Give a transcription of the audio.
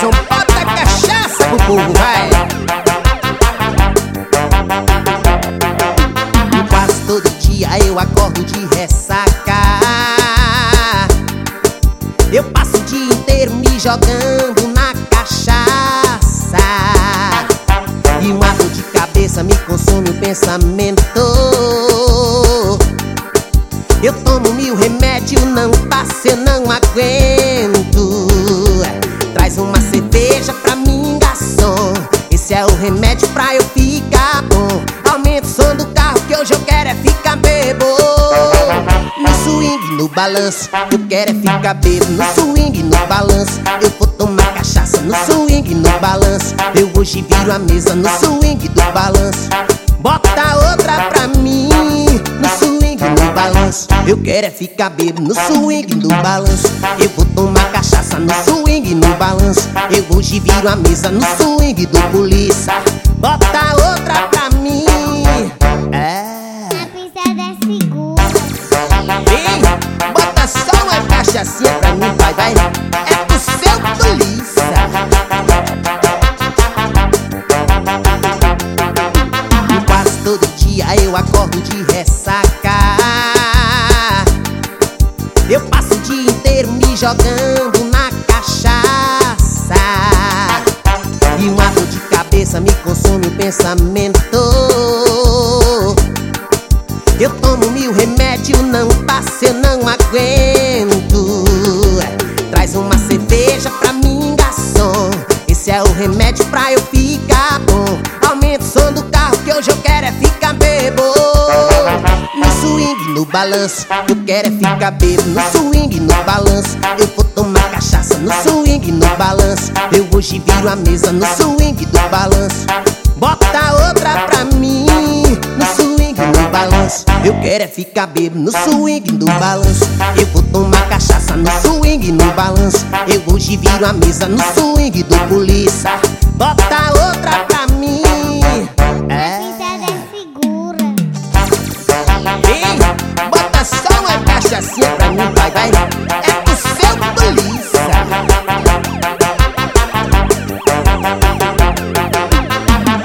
som, bota cachaça pro povo, vai. Quase todo dia eu acordo de ressaca. Eu passo o dia inteiro me jogando na cachaça. E uma dor de cabeça me consome o pensamento. Eu tomo 1000 remédios, não passa, eu não aguento. Traz uma cerveja pra mim, garçom. Esse é o remédio pra eu ficar bom. Aumenta o som do carro que hoje eu quero é ficar bebo. No swing, no balanço, eu quero é ficar bebo. No swing, no balanço, eu vou tomar cachaça. No swing, no balanço, eu hoje viro a mesa. No swing do balanço, bota outra pra mim. No swing, no balanço, eu quero é ficar bebo. No swing, no balanço, eu vou tomar cachaça. No swing, no balanço, eu hoje viro a mesa. No swing do polícia, bota outra pra mim. A pista desce segura. Ei, bota só uma cachaçinha pra mim, vai, vai. É pro seu polícia. Quase todo dia eu acordo de ressaca. Eu passo o dia inteiro me jogando na cachaça. E uma dor de cabeça me consome o pensamento. Eu tomo 1000 remédios, não passa, eu não aguento. Traz uma cerveja pra mim, garçom. Esse é o remédio pra eu ficar bom. Aumenta o som do carro que hoje eu quero é ficar bebo. No swing, no balanço, eu quero é ficar bebo. No swing, no balanço, eu vou tomar cachaça. No swing, no balanço, eu hoje viro a mesa. No swing do balanço, bota outra pra mim. No swing, no balanço, eu quero é ficar bebo. No swing, no balanço, eu vou tomar cachaça. No swing, no balanço, eu hoje viro a mesa. No swing do polícia, bota outra pra mim.